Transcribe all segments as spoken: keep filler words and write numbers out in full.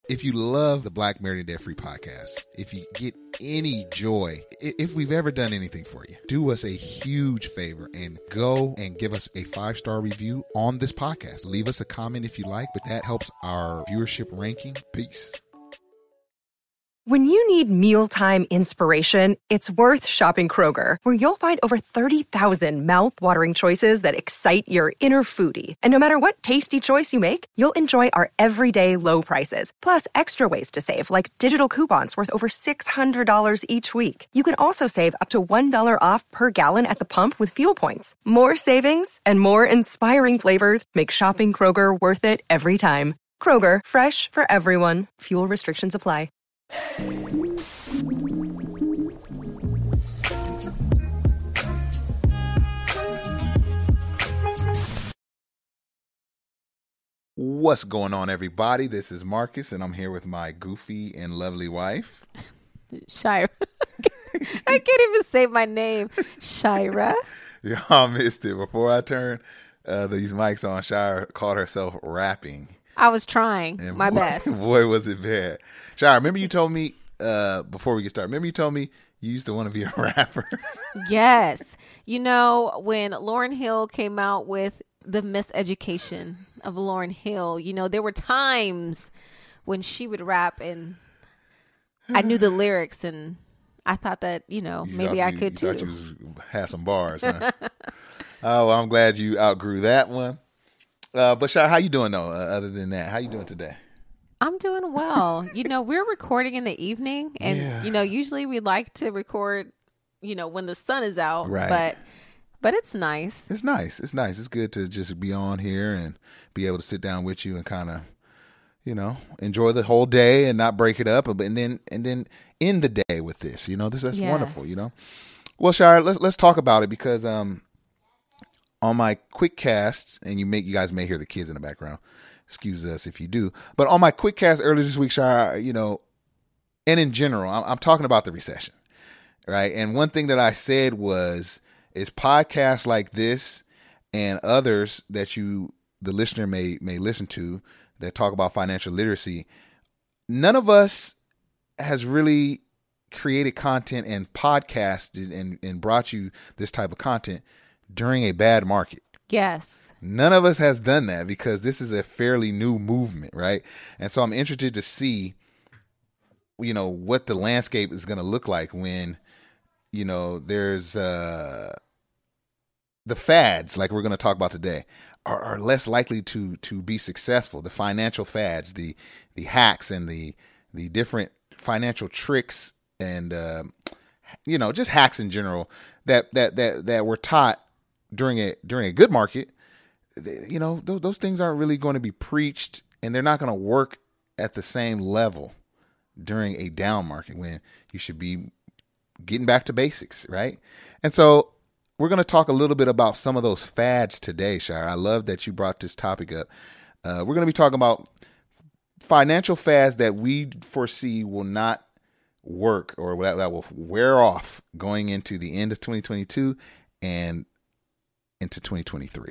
If you love the Black Married and Debt Free podcast, if you get any joy, if we've ever done anything for you, do us a huge favor and go and give us a five-star review on this podcast. Leave us a comment if you like, but that helps our viewership ranking. Peace. When you need mealtime inspiration, it's worth shopping Kroger, where you'll find over thirty thousand mouth-watering choices that excite your inner foodie. And no matter what tasty choice you make, you'll enjoy our everyday low prices, plus extra ways to save, like digital coupons worth over six hundred dollars each week. You can also save up to one dollar off per gallon at the pump with fuel points. More savings and more inspiring flavors make shopping Kroger worth it every time. Kroger, fresh for everyone. Fuel restrictions apply. What's going on, everybody? This is Marcus, and I'm here with my goofy and lovely wife, Shira. I can't even say my name. Shira. Y'all missed it. Before I turned uh, these mics on, Shira called herself rapping. I was trying and my boy, best. Boy, was it bad. Shira, remember you told me, uh, before we get started, remember you told me you used to want to be a rapper? Yes. You know, when Lauryn Hill came out with the Miseducation of Lauryn Hill, you know, there were times when she would rap and I knew the lyrics and I thought that, you know, You maybe thought I you- could you too. thought you was, had some bars, huh? Oh, well, I'm glad you outgrew that one. Uh, but Shira, how you doing though? Uh, other than that, how you doing today? I'm doing well. You know, we're recording in the evening and, Yeah. you know, usually we like to record, you know, when the sun is out, Right. but, but it's nice. It's nice. It's nice. It's good to just be on here and be able to sit down with you and kind of, you know, enjoy the whole day and not break it up, and then and then end the day with this. You know, this that's Yes. wonderful. You know, well, Shira, let's let's talk about it because um, on my quick casts, and you make you guys may hear the kids in the background. Excuse us if you do, but on my quick cast earlier this week, Shira, you know, and in general, I'm, I'm talking about the recession, right? And one thing that I said was, is podcasts like this and others that you, the listener may may listen to, that talk about financial literacy, none of us has really created content and podcasted and, and brought you this type of content during a bad market. Yes. None of us has done that because this is a fairly new movement, right? And so I'm interested to see, you know, what the landscape is going to look like when, you know, there's uh, the fads, like we're going to talk about today, are, are less likely to to be successful. The financial fads, the the hacks, and the the different financial tricks, and uh, you know, just hacks in general that that that that were taught during a during a good market. You know, those those things aren't really going to be preached, and they're not going to work at the same level during a down market when you should be getting back to basics, right? And so we're going to talk a little bit about some of those fads today, Shira. I love that you brought this topic up. Uh, we're going to be talking about financial fads that we foresee will not work, or that, that will wear off going into the end of twenty twenty-two and into twenty twenty-three.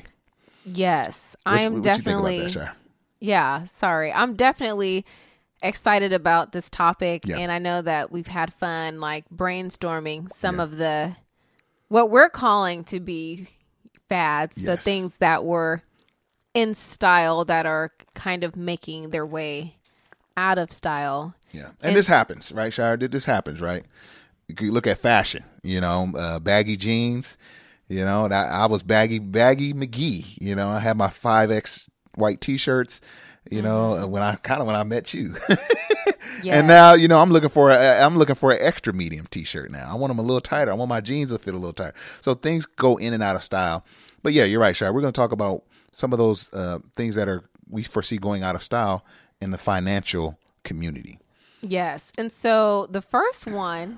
Yes. What, I am what definitely, you think about that, Shira? yeah, sorry. I'm definitely excited about this topic. Yeah. And I know that we've had fun like brainstorming some Yeah. of the, what we're calling to be fads. So Yes. things that were in style that are kind of making their way out of style. Yeah. And, And this s- happens, right, Shira? This happens, right? You could look at fashion, you know, uh, baggy jeans, you know, that I was baggy, baggy McGee, you know, I had my five X white t-shirts, you know, Mm-hmm. when I kind of, when I met you. Yeah. And now, you know, I'm looking for, a, I'm looking for an extra medium t-shirt now. I want them a little tighter. I want my jeans to fit a little tighter. So things go in and out of style. But yeah, you're right, Shira. We're going to talk about some of those uh, things that are, we foresee going out of style in the financial community. Yes. And so the first one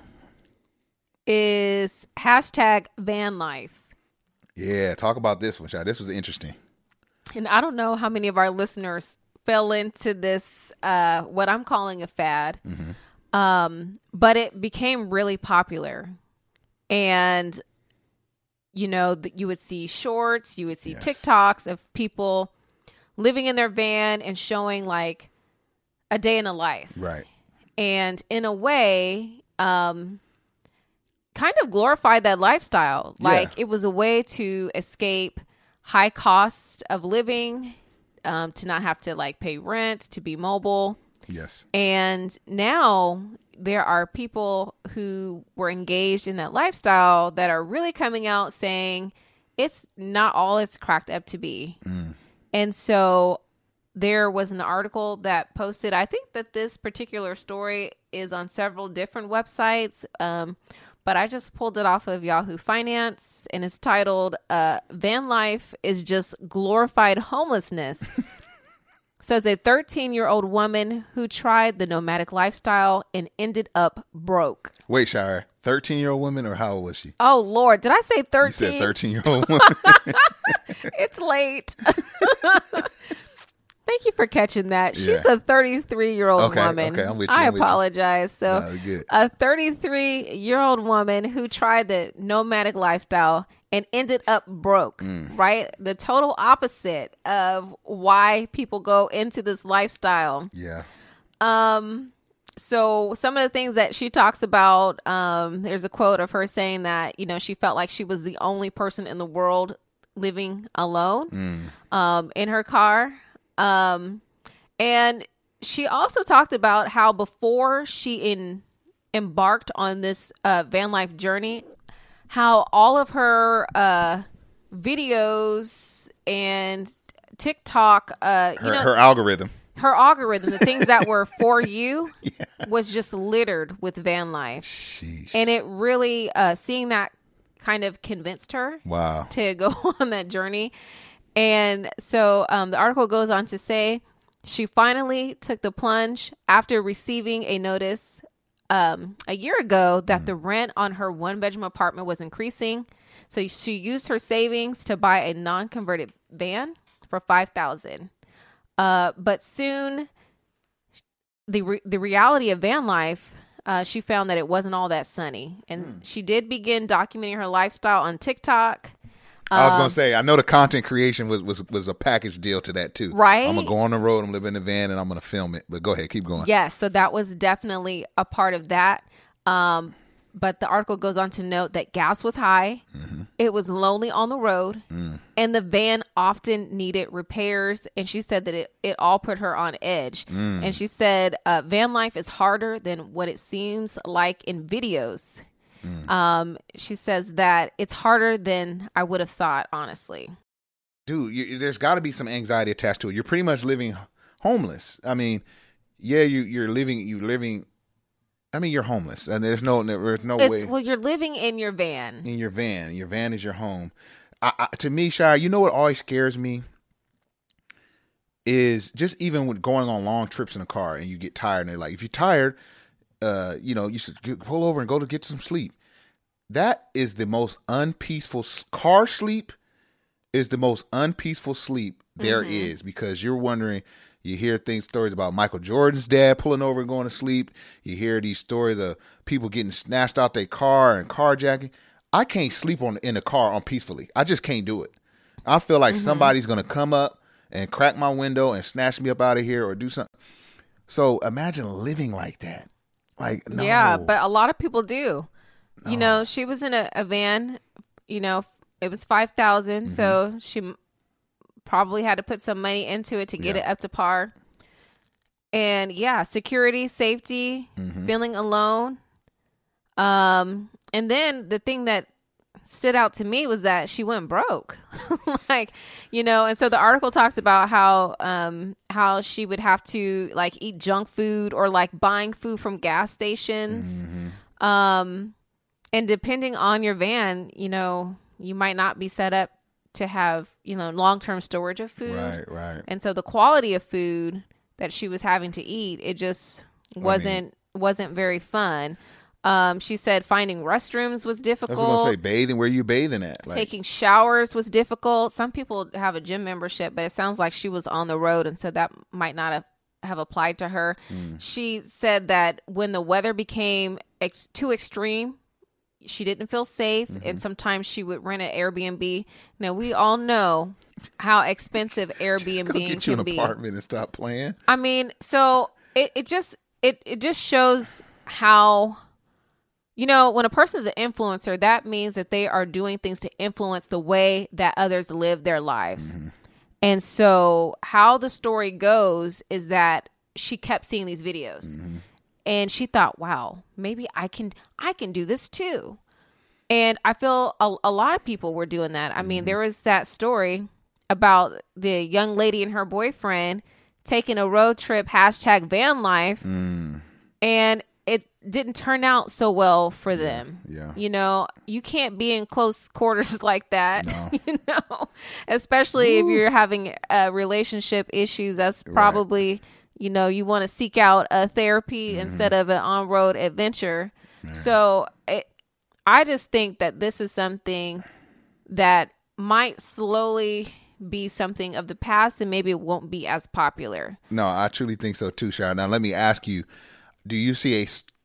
is hashtag van life. Yeah, talk about this one, Shira. This was interesting. And I don't know how many of our listeners fell into this, uh, what I'm calling a fad. Mm-hmm. Um, but it became really popular. And, you know, th- you would see shorts, you would see Yes. TikToks of people living in their van and showing like a day in a life. Right. And in a way, um, kind of glorified that lifestyle. Like Yeah. it was a way to escape high cost of living, um, to not have to like pay rent, to be mobile. Yes. And now there are people who were engaged in that lifestyle that are really coming out saying it's not all it's cracked up to be. Mm. And so there was an article that posted, I think that this particular story is on several different websites, um, but I just pulled it off of Yahoo Finance, and it's titled, uh, Van Life is Just Glorified Homelessness. Says a thirteen-year-old woman who tried the nomadic lifestyle and ended up broke. Wait, Shire, thirteen-year-old woman, or how old was she? Oh, Lord. Did I say thirteen? You said thirteen-year-old woman. It's late. Thank you for catching that. She's Yeah. a thirty-three-year-old Okay, woman. okay, I'm with you, I I'm with you. apologize. So, No, good. a thirty-three-year-old woman who tried the nomadic lifestyle and ended up broke, Mm. right? The total opposite of why people go into this lifestyle. Yeah. Um, so some of the things that she talks about, um, there's a quote of her saying that, you know, she felt like she was the only person in the world living alone, Mm. um, in her car. Um, and she also talked about how before she in, embarked on this, uh, van life journey, how all of her, uh, videos and TikTok, uh, you Her, know, her algorithm. her algorithm, the things that were for you, was just littered with van life. Sheesh. And it really, uh, seeing that kind of convinced her Wow. to go on that journey. And so um, the article goes on to say she finally took the plunge after receiving a notice um, a year ago that mm. the rent on her one bedroom apartment was increasing. So she used her savings to buy a non-converted van for five thousand dollars. Uh, but soon, the re- the reality of van life, uh, she found that it wasn't all that sunny. And mm. she did begin documenting her lifestyle on TikTok. I was um, gonna say, I know the content creation was, was was a package deal to that too. Right? I'm gonna go on the road, I'm gonna live in the van, and I'm gonna film it. But go ahead, keep going. Yes, so that was definitely a part of that. Um, but the article goes on to note that gas was high, mm-hmm. it was lonely on the road, mm. and the van often needed repairs. And she said that it, it all put her on edge. Mm. And she said, uh, van life is harder than what it seems like in videos. Mm. Um, she says that it's harder than I would have thought, honestly. Dude, you, there's got to be some anxiety attached to it. You're pretty much living homeless. I mean, yeah, you you're living you living. I mean, you're homeless, and there's no there's no it's, way. Well, you're living in your van. In your van, your van is your home. I, I, to me, Shire, you know what always scares me is just even with going on long trips in a car, and you get tired, and they're like, if you're tired. Uh, you know, you should get, pull over and go to get some sleep. That is the most unpeaceful car sleep. Is the most unpeaceful sleep there mm-hmm. is, because you're wondering. You hear things, stories about Michael Jordan's dad pulling over and going to sleep. You hear these stories of people getting snatched out their car and carjacking. I can't sleep on in the car on peacefully. I just can't do it. I feel like mm-hmm. somebody's gonna come up and crack my window and snatch me up out of here or do something. So imagine living like that. Like, no. Yeah, but a lot of people do. No. You know, she was in a, a van, you know, it was five thousand dollars. Mm-hmm. So she m- probably had to put some money into it to get yeah. it up to par. And yeah, security, safety, mm-hmm. feeling alone. Um, and then the thing that stood out to me was that she went broke. Like, you know, and so the article talks about how um how she would have to like eat junk food or like buying food from gas stations. Mm-hmm. Um and depending on your van, you know, you might not be set up to have, you know, long-term storage of food. Right, right. And so the quality of food that she was having to eat, it just wasn't I mean, wasn't very fun. Um, she said finding restrooms was difficult. I was going to say bathing. Where are you bathing at? Like, taking showers was difficult. Some people have a gym membership, but it sounds like she was on the road, and so that might not have, have applied to her. Mm. She said that when the weather became ex- too extreme, she didn't feel safe, mm-hmm. and sometimes she would rent an Airbnb. Now, we all know how expensive Airbnb can be. Get you an apartment and stop playing. I mean, so it, it just it, it just shows how, you know, when a person is an influencer, that means that they are doing things to influence the way that others live their lives. Mm-hmm. And so how the story goes is that she kept seeing these videos mm-hmm. and she thought, wow, maybe I can I can do this too. And I feel a, a lot of people were doing that. I mean, mm-hmm. there was that story about the young lady and her boyfriend taking a road trip, hashtag van life, mm. and it didn't turn out so well for yeah, them. Yeah. You know, you can't be in close quarters like that, no. you know, especially Ooh. if you're having uh, relationship issues. That's probably, right. you know, you want to seek out a therapy mm-hmm. instead of an on-road adventure. Right. So it, I just think that this is something that might slowly be something of the past, and maybe it won't be as popular. No, I truly think so too, Shara. Now, let me ask you, do you see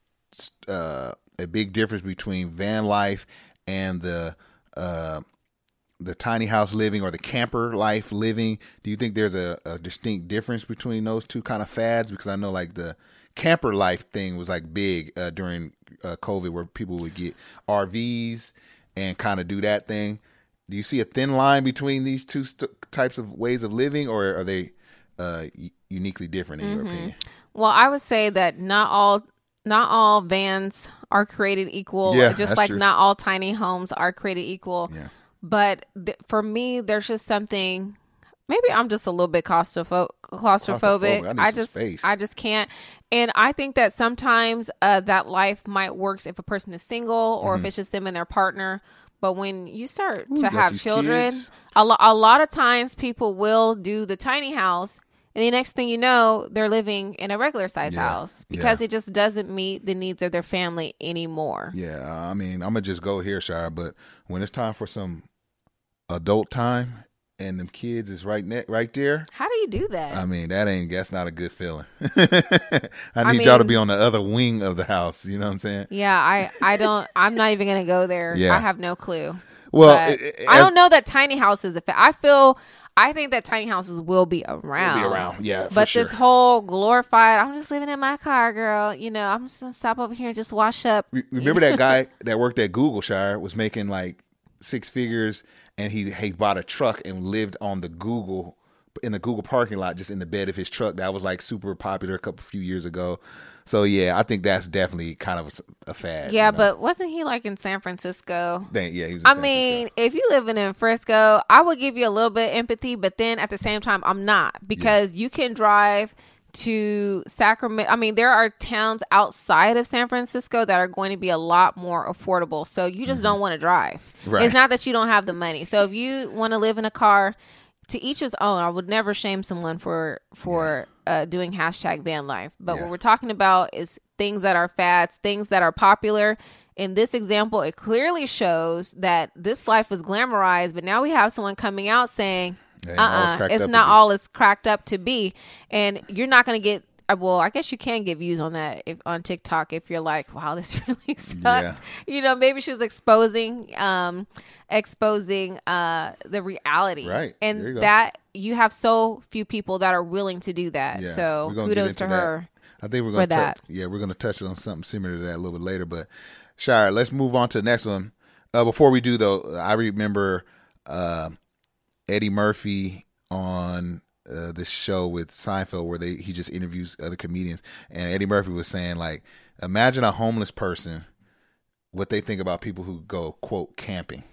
a uh, a big difference between van life and the uh, the tiny house living or the camper life living? Do you think there's a, a distinct difference between those two kind of fads? Because I know like the camper life thing was like big uh, during uh, COVID, where people would get R Vs and kind of do that thing. Do you see a thin line between these two st- types of ways of living, or are they uh, uniquely different in mm-hmm. your opinion? Well, I would say that not all not all vans are created equal. Yeah, just that's like true. Not all tiny homes are created equal. Yeah. But th- for me, there's just something. Maybe I'm just a little bit claustropho- claustrophobic. claustrophobic. I, I just space. I just can't. And I think that sometimes uh, that life might work if a person is single or mm-hmm. if it's just them and their partner. But when you start Ooh, to have children, a, lo- a lot of times people will do the tiny house. And the next thing you know, they're living in a regular size yeah, house because yeah. it just doesn't meet the needs of their family anymore. Yeah. I mean, I'm going to just go here, Shara. But when it's time for some adult time and them kids is right ne- right there. How do you do that? I mean, that ain't, that's not a good feeling. I need I mean, y'all to be on the other wing of the house. You know what I'm saying? Yeah. I, I don't, I'm not even going to go there. Yeah. I have no clue. Well, it, it, I don't know that tiny houses, if I feel, I think that tiny houses will be around. Will be around, yeah. But for this sure. whole glorified, I'm just living in my car, girl. You know, I'm just gonna stop over here and just wash up. Remember that guy that worked at Google, Shire, was making like six figures, and he he bought a truck and lived on the Google in the Google parking lot, just in the bed of his truck. That was like super popular a couple few years ago. So yeah, I think that's definitely kind of a, a fad. Yeah, you know? But wasn't he like in San Francisco? Then, yeah, he was in I San mean, Francisco. if you living in Frisco, I would give you a little bit of empathy, but then at the same time, I'm not, because yeah. you can drive to Sacramento. I mean, there are towns outside of San Francisco that are going to be a lot more affordable. So you just mm-hmm. don't want to drive. Right. It's not that you don't have the money. So if you want to live in a car, to each his own. I would never shame someone for for yeah. uh, doing hashtag van life. But yeah. what we're talking about is things that are fads, things that are popular. In this example, it clearly shows that this life was glamorized, but now we have someone coming out saying, uh-uh, it's not all it's cracked up to be. And you're not going to get, well, I guess you can get views on that if, on TikTok if you're like, wow, this really sucks. Yeah. You know, maybe she was exposing, um, exposing uh, the reality. Right. And you that you have so few people that are willing to do that. Yeah. So kudos to her. I think we're going to touch, yeah, we're going to touch on something similar to that a little bit later. But Shire, let's move on to the next one. Uh, before we do, though, I remember uh, Eddie Murphy on Uh, this show with Seinfeld where they he just interviews other comedians, and Eddie Murphy was saying, like, imagine a homeless person, what they think about people who go, quote, camping.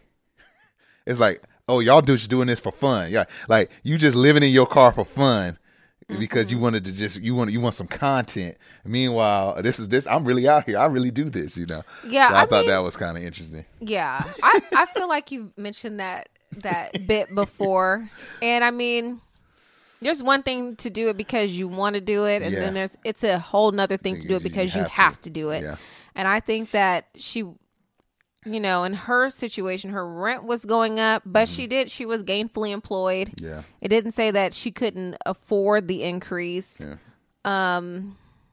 It's like, oh, y'all just doing this for fun. Yeah, like you just living in your car for fun because mm-hmm. you wanted to just you want you want some content. Meanwhile, this is this I'm really out here. I really do this, you know. Yeah, so I, I thought mean, that was kind of interesting. Yeah, I I feel like you've mentioned that that bit before, and I mean. There's one thing to do it because you want to do it, and yeah. then there's it's a whole nother thing to do it because you have, you have to. to do it. Yeah. And I think that she, you know, in her situation, her rent was going up, but mm-hmm. she did she was gainfully employed. Yeah. It didn't say that she couldn't afford the increase. Yeah. Um.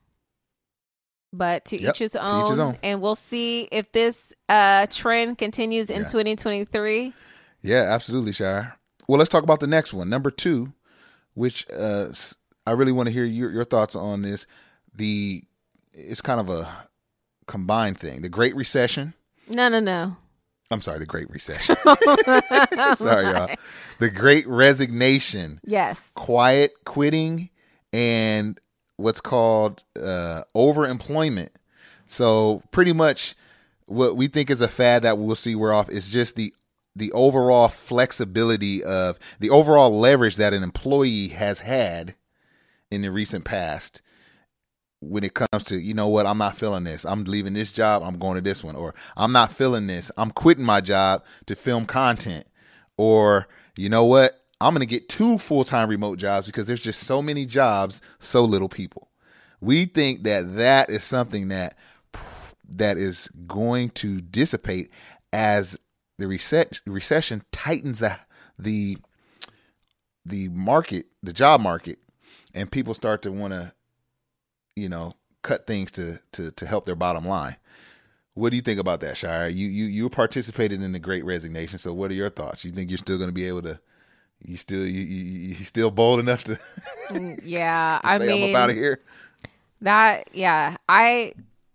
But to, yep. each his to own, each his own, and we'll see if this uh, trend continues in yeah. twenty twenty-three. Yeah, absolutely, Shire. Well, let's talk about the next one, number two. Which uh, I really want to hear your, your thoughts on this. the it's kind of a combined thing. The Great Recession. No, no, no. I'm sorry, the Great Recession. Sorry, y'all. The Great Resignation. Yes. Quiet quitting and what's called uh, overemployment. So pretty much what we think is a fad that we'll see wear off is just the the overall flexibility of the overall leverage that an employee has had in the recent past when it comes to, you know what, I'm not feeling this. I'm leaving this job. I'm going to this one. Or I'm not feeling this. I'm quitting my job to film content. Or, you know what, I'm going to get two full-time remote jobs because there's just so many jobs, so little people. We think that that is something that that is going to dissipate as the reset, recession tightens the, the, the market, the job market, and people start to want to, you know, cut things to, to, to help their bottom line. What do you think about that, Shire? You, you, you participated in the Great Resignation. So what are your thoughts? You think you're still going to be able to, you still, you, you, you still bold enough to, yeah, to I say mean, I'm up out of here? That, yeah, I,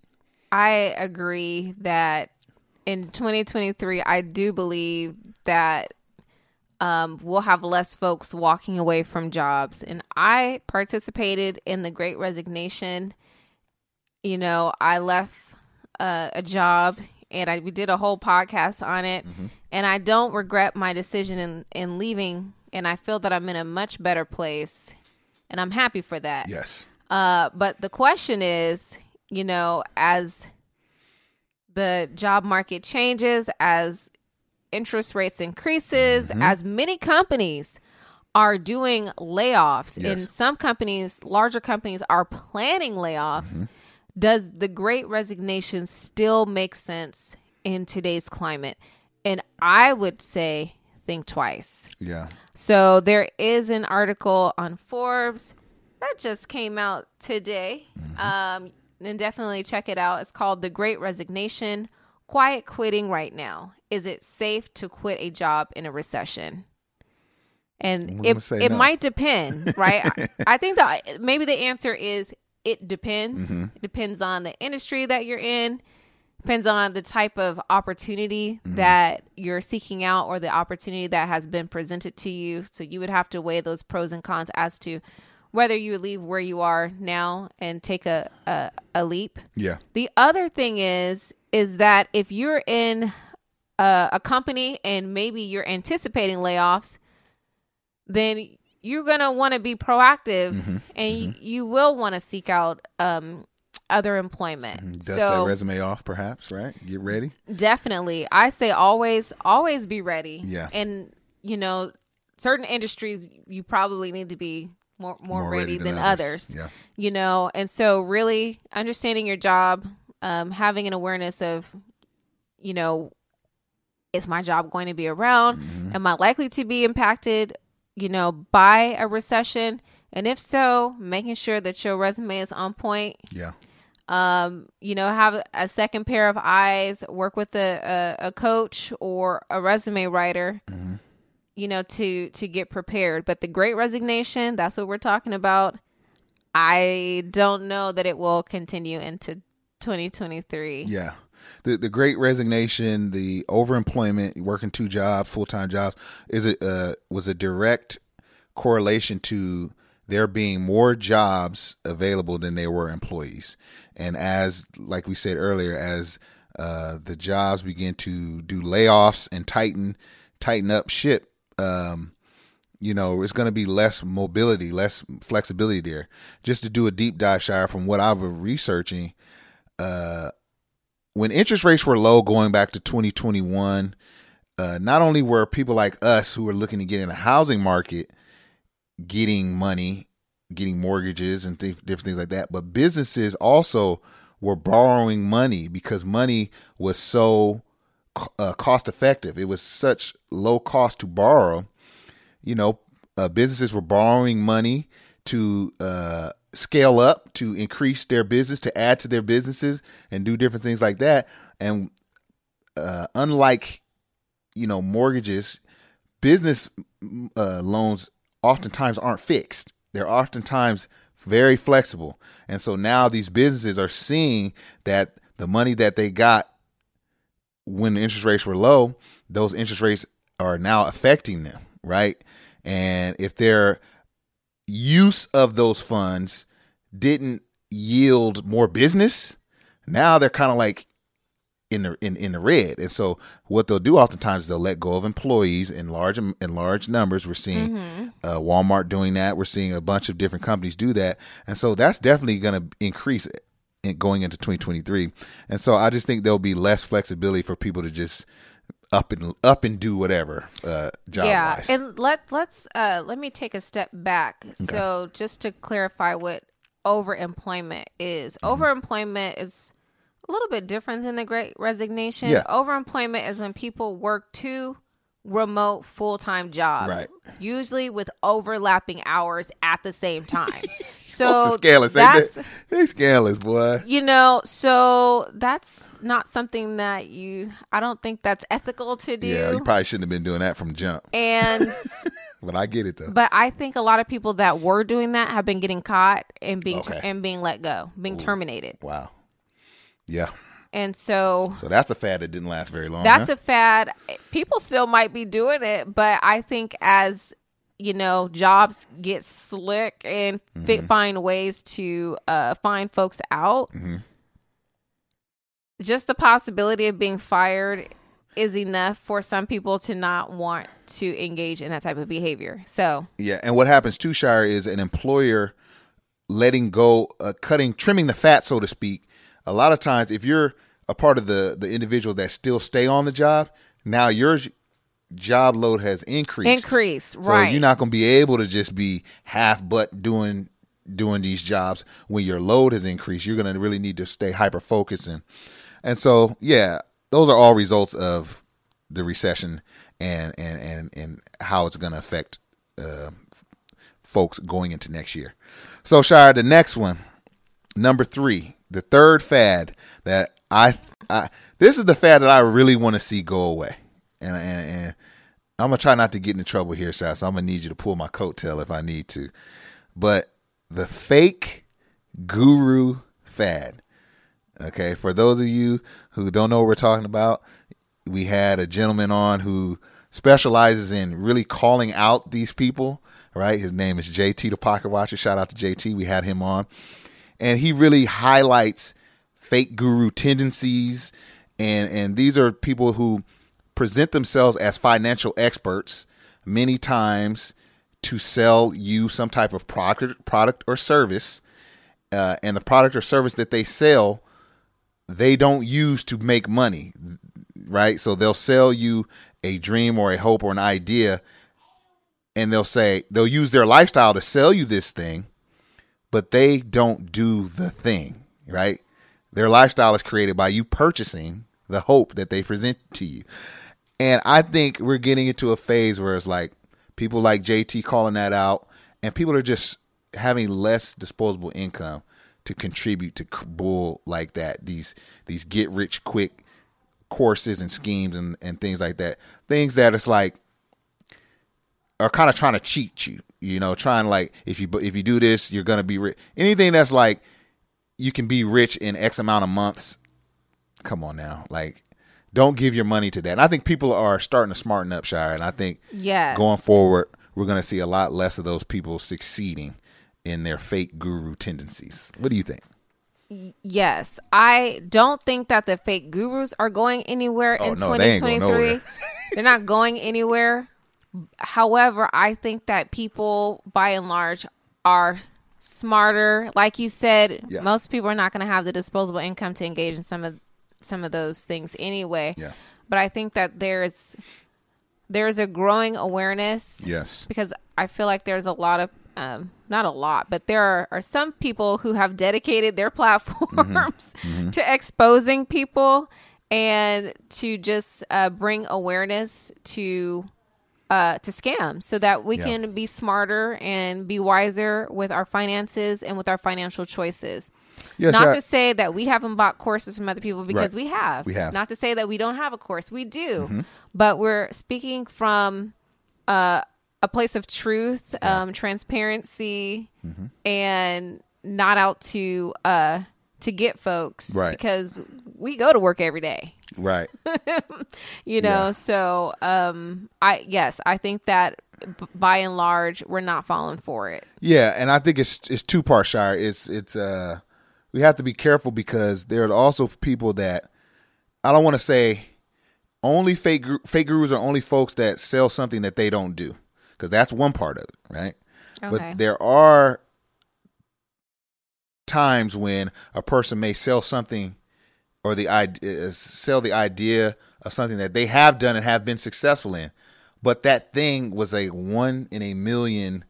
I agree that in twenty twenty-three, I do believe that Um, we'll have less folks walking away from jobs. And I participated in the Great Resignation. You know, I left uh, a job and I we did a whole podcast on it. Mm-hmm. And I don't regret my decision in, in leaving. And I feel that I'm in a much better place. And I'm happy for that. Yes. Uh, but the question is, you know, as the job market changes, as interest rates increases, mm-hmm. as many companies are doing layoffs, yes. and some companies, larger companies, are planning layoffs. Mm-hmm. Does the Great Resignation still make sense in today's climate? And I would say think twice. Yeah. So there is an article on Forbes that just came out today. Mm-hmm. Um, and definitely check it out. It's called The Great Resignation. Quiet quitting right now. Is it safe to quit a job in a recession? And it it no. might depend, right? I, I think that maybe the answer is it depends. Mm-hmm. It depends on the industry that you're in. Depends on the type of opportunity mm-hmm. that you're seeking out or the opportunity that has been presented to you. So you would have to weigh those pros and cons as to whether you would leave where you are now and take a, a, a leap. Yeah. The other thing is, is that if you're in a, a company and maybe you're anticipating layoffs, then you're going to want to be proactive mm-hmm. and mm-hmm. You, you will want to seek out um, other employment. Mm-hmm. Dust so, that resume off, perhaps, right? Get ready. Definitely. I say always, always be ready. Yeah. And, you know, certain industries, you probably need to be more, more, more ready, ready than, than others, others yeah. you know? And so really understanding your job, um, having an awareness of, you know, is my job going to be around? Mm-hmm. Am I likely to be impacted, you know, by a recession? And if so, making sure that your resume is on point. Yeah. Um, you know, have a second pair of eyes, work with a, a, a coach or a resume writer, mm-hmm. you know, to, to get prepared. But the Great Resignation, that's what we're talking about. I don't know that it will continue into twenty twenty-three. Yeah. The the Great Resignation, the overemployment, working two jobs, full-time jobs, is it uh, was a direct correlation to there being more jobs available than there were employees. And as, like we said earlier, as uh, the jobs begin to do layoffs and tighten, tighten up ship, um, you know, it's going to be less mobility, less flexibility there. Just to do a deep dive, Shire, from what I've been researching, uh, when interest rates were low going back to twenty twenty-one, uh, not only were people like us who were looking to get in the housing market getting money, getting mortgages and th- different things like that, but businesses also were borrowing money because money was so uh, cost effective. It was such low cost to borrow. You know, uh, businesses were borrowing money to uh, scale up, to increase their business, to add to their businesses and do different things like that. And uh, unlike, you know, mortgages, business uh, loans oftentimes aren't fixed. They're oftentimes very flexible. And so now these businesses are seeing that the money that they got when the interest rates were low, those interest rates are now affecting them, right? And if their use of those funds didn't yield more business, now they're kind of like in the in, in the red. And so what they'll do oftentimes is they'll let go of employees in large in large numbers. We're seeing mm-hmm. uh, Walmart doing that. We're seeing a bunch of different companies do that. And so that's definitely going to increase in going into twenty twenty-three. And so I just think there'll be less flexibility for people to just up and up and do whatever uh, job yeah. wise. And let let's uh, let me take a step back. Okay. So just to clarify what overemployment is, mm-hmm. overemployment is a little bit different than the Great Resignation. Yeah. Overemployment is when people work two remote full-time jobs, right. usually with overlapping hours at the same time. So Folks are scandalous. that's they, they scandalous, boy. You know, so that's not something that you. I don't think that's ethical to do. Yeah, you probably shouldn't have been doing that from jump. And but I get it though. But I think a lot of people that were doing that have been getting caught and being okay. and being let go, being Ooh. terminated. Wow. Yeah. And so So that's a fad that didn't last very long. That's huh? a fad. People still might be doing it, but I think as, you know, jobs get slick and mm-hmm. fit, find ways to uh, find folks out, mm-hmm. just the possibility of being fired is enough for some people to not want to engage in that type of behavior. So yeah, and what happens too, Shire, is an employer letting go, uh, cutting, trimming the fat, so to speak. A lot of times, if you're a part of the, the individuals that still stay on the job, now your j- job load has increased. Increased, so right. So you're not going to be able to just be half butt doing doing these jobs when your load has increased. You're going to really need to stay hyper focused. And, and so, yeah, those are all results of the recession and, and, and, and how it's going to affect uh, folks going into next year. So, Shire, the next one, number three. The third fad that I, I, this is the fad that I really want to see go away. And, and, and I'm going to try not to get into trouble here, Shai, so I'm going to need you to pull my coattail if I need to. But the fake guru fad. Okay, for those of you who don't know what we're talking about, we had a gentleman on who specializes in really calling out these people, right? His name is J T, the Pocket Watcher. Shout out to J T. We had him on. And he really highlights fake guru tendencies. And, and these are people who present themselves as financial experts many times to sell you some type of product, product or service. Uh, and the product or service that they sell, they don't use to make money, right? So they'll sell you a dream or a hope or an idea. And they'll say, they'll use their lifestyle to sell you this thing. But they don't do the thing, right? Their lifestyle is created by you purchasing the hope that they present to you. And I think we're getting into a phase where it's like people like J T calling that out, and people are just having less disposable income to contribute to bull like that. These these get rich quick courses and schemes and, and things like that. Things that it's like are kind of trying to cheat you. You know, trying like, if you if you do this, you're going to be rich. Anything that's like, you can be rich in X amount of months. Come on now. Like, don't give your money to that. And I think people are starting to smarten up, Shire. And I think yes. going forward, we're going to see a lot less of those people succeeding in their fake guru tendencies. What do you think? Yes. I don't think that the fake gurus are going anywhere oh, in no, twenty twenty-three. They ain't going They're not going anywhere. However, I think that people, by and large, are smarter. Like you said, yeah. most people are not going to have the disposable income to engage in some of some of those things anyway. Yeah. But I think that there's there's a growing awareness. Yes. Because I feel like there's a lot of, um, not a lot, but there are, are some people who have dedicated their platforms mm-hmm. Mm-hmm. to exposing people and to just uh, bring awareness to Uh, to scam so that we yeah. can be smarter and be wiser with our finances and with our financial choices. Yes, Not I, to say that we haven't bought courses from other people, because right. we have. We have. Not to say that we don't have a course. We do. Mm-hmm. But we're speaking from uh, a place of truth, Yeah. um, transparency, Mm-hmm. and not out to uh to get folks, Right. because we go to work every day, Right. you know. Yeah. So um, I yes, I think that b- by and large we're not falling for it. Yeah, and I think it's it's two part, Shire. It's it's uh we have to be careful because there are also people that I don't want to say only fake guru- fake gurus are only folks that sell something that they don't do, because that's one part of it, right? Okay. But there are times when a person may sell something or the idea sell the idea of something that they have done and have been successful in, but that thing was a one in a million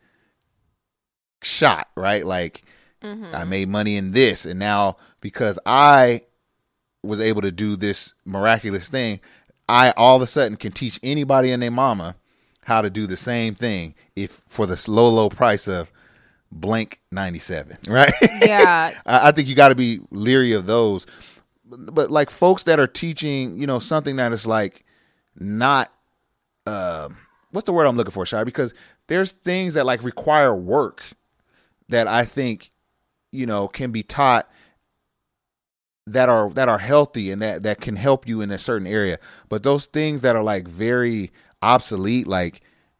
shot, right? Like Mm-hmm. I made money in this, and now because I was able to do this miraculous thing, I all of a sudden can teach anybody and their mama how to do the same thing if for the low low price of blank ninety-seven, right? Yeah. I, I think you got to be leery of those. But like folks that are teaching, you know, something that is like not, uh, what's the word I'm looking for, Shai? Because there's things that like require work that I think, you know, can be taught that are that are healthy and that, that can help you in a certain area. But those things that are like very obsolete, like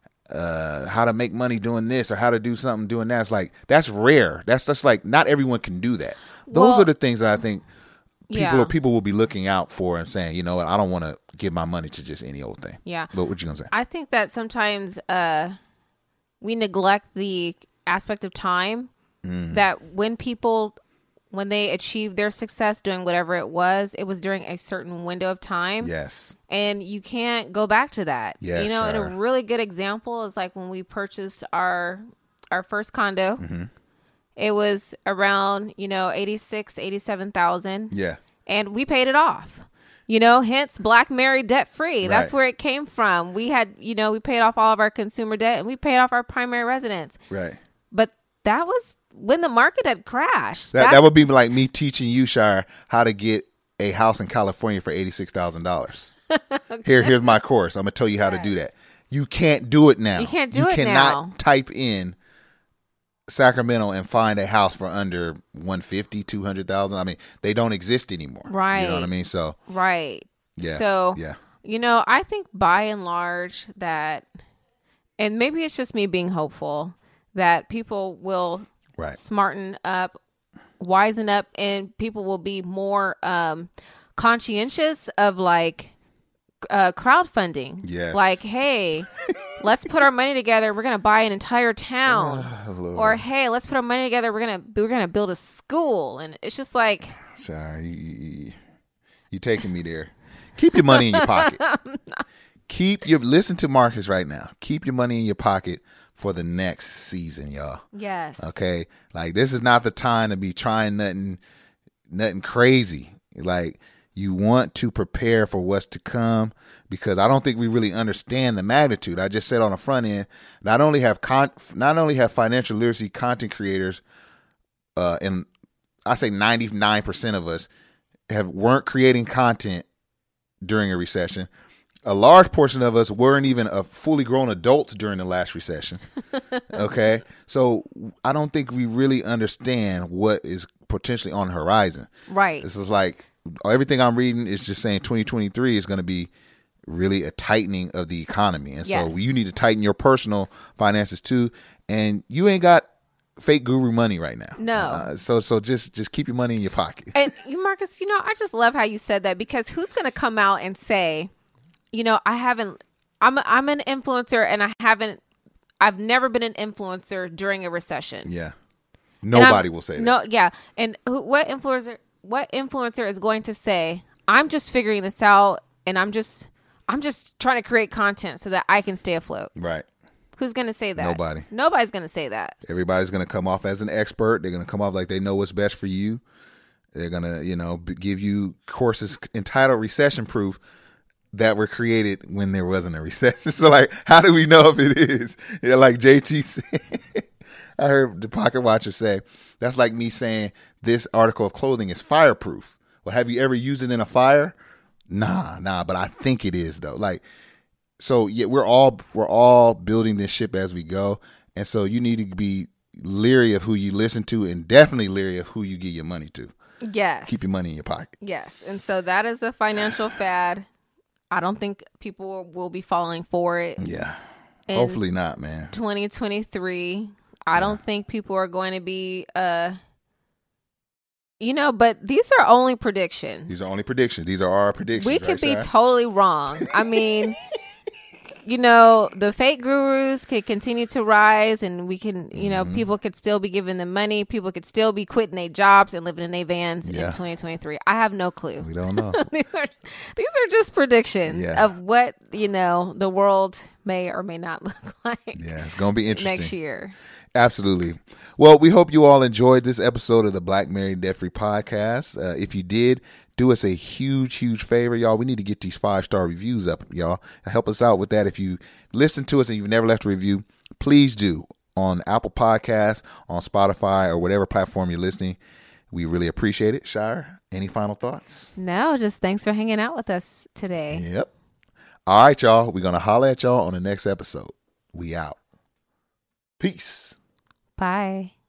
uh, how to make money doing this or how to do something doing that, it's like that's rare. That's just like not everyone can do that. Those Well, are the things that I think people yeah. people will be looking out for and saying, you know what, I don't want to give my money to just any old thing. Yeah. But what you gonna say? I think that sometimes uh, we neglect the aspect of time. Mm. That when people, when they achieved their success doing whatever it was, it was during a certain window of time. Yes. And you can't go back to that. Yes, you know, and a sir. really good example is like when we purchased our our first condo. Mm-hmm. It was around, you know, eighty-six, eighty-seven thousand. Yeah. And we paid it off. You know, hence Black Mary debt free. That's Right. where it came from. We had, you know, we paid off all of our consumer debt and we paid off our primary residence. Right. But that was when the market had crashed. That That's- that would be like me teaching you, Shire, how to get a house in California for eighty six thousand dollars. Here, here's my course. I'm gonna tell you how to do that. You can't do it now. You can't do you it cannot now. type in Sacramento and find a house for under one fifty, two hundred thousand. I mean, they don't exist anymore. You know Right. what I mean? So right. yeah. So, yeah. you know, I think by and large that, and maybe it's just me being hopeful, that people will Right. smarten up, wisen up, and people will be more um, conscientious of like uh, crowdfunding. Yes. Like, hey, let's put our money together. We're gonna buy an entire town. Oh, Lord. Or hey, let's put our money together. We're gonna we're gonna build a school, and it's just like, Sorry, you, you, you taking me there. Keep your money in your pocket. Keep your listen to Marcus right now. Keep your money in your pocket for the next season, y'all. yes, Okay, like this is not the time to be trying nothing, nothing crazy. Like you want to prepare for what's to come, because I don't think we really understand the magnitude. I just said on the front end, not only have con- not only have financial literacy content creators, uh, and I say ninety-nine percent of us have weren't creating content during a recession. A large portion of us weren't even a fully grown adults during the last recession. Okay. So I don't think we really understand what is potentially on the horizon. right, This is like everything I'm reading is just saying twenty twenty-three is going to be really a tightening of the economy. And Yes. so you need to tighten your personal finances too. And you ain't got fake guru money right now. No. Uh, so, so just, just keep your money in your pocket. And you, Marcus, you know, I just love how you said that, because who's gonna come out and say, you know, I haven't, I'm I'm an influencer and I haven't, I've never been an influencer during a recession. Yeah. And I'm- Nobody will say that. No, yeah. And who, what influencer? What influencer is going to say, "I'm just figuring this out, and I'm just, I'm just trying to create content so that I can stay afloat"? Right. Who's going to say that? Nobody. Nobody's going to say that. Everybody's going to come off as an expert. They're going to come off like they know what's best for you. They're going to, you know, b- give you courses entitled Recession Proof that were created when there wasn't a recession. So, like, how do we know if it is? Yeah, like J T said. I heard the Pocket Watcher say, that's like me saying this article of clothing is fireproof. Well, have you ever used it in a fire? Nah, nah, but I think it is, though. Like, so yeah, we're all we're all building this ship as we go, and so you need to be leery of who you listen to, and definitely leery of who you give your money to. Yes. Keep your money in your pocket. Yes, and so that is a financial fad. I don't think people will be falling for it. Yeah. In Hopefully not, man. twenty twenty-three. I yeah. don't think people are going to be, uh, you know, but these are only predictions. These are only predictions. These are our predictions. We right, could be Shai? totally wrong. I mean, you know, the fake gurus could continue to rise, and we can, you know, mm-hmm. people could still be giving them money. People could still be quitting their jobs and living in their vans yeah. in twenty twenty-three. I have no clue. We don't know. these, are, these are just predictions yeah. of what, you know, the world may or may not look like. Yeah, it's going to be interesting. Next year. Absolutely. Well, we hope you all enjoyed this episode of the Black Married Debt Free Podcast. Uh, if you did, do us a huge, huge favor, y'all. We need to get these five-star reviews up, y'all. Help us out with that. If you listen to us and you've never left a review, please do on Apple Podcasts, on Spotify, or whatever platform you're listening. We really appreciate it. Shire, any final thoughts? No, just thanks for hanging out with us today. Yep. All right, y'all. We're going to holler at y'all on the next episode. We out. Peace. Bye.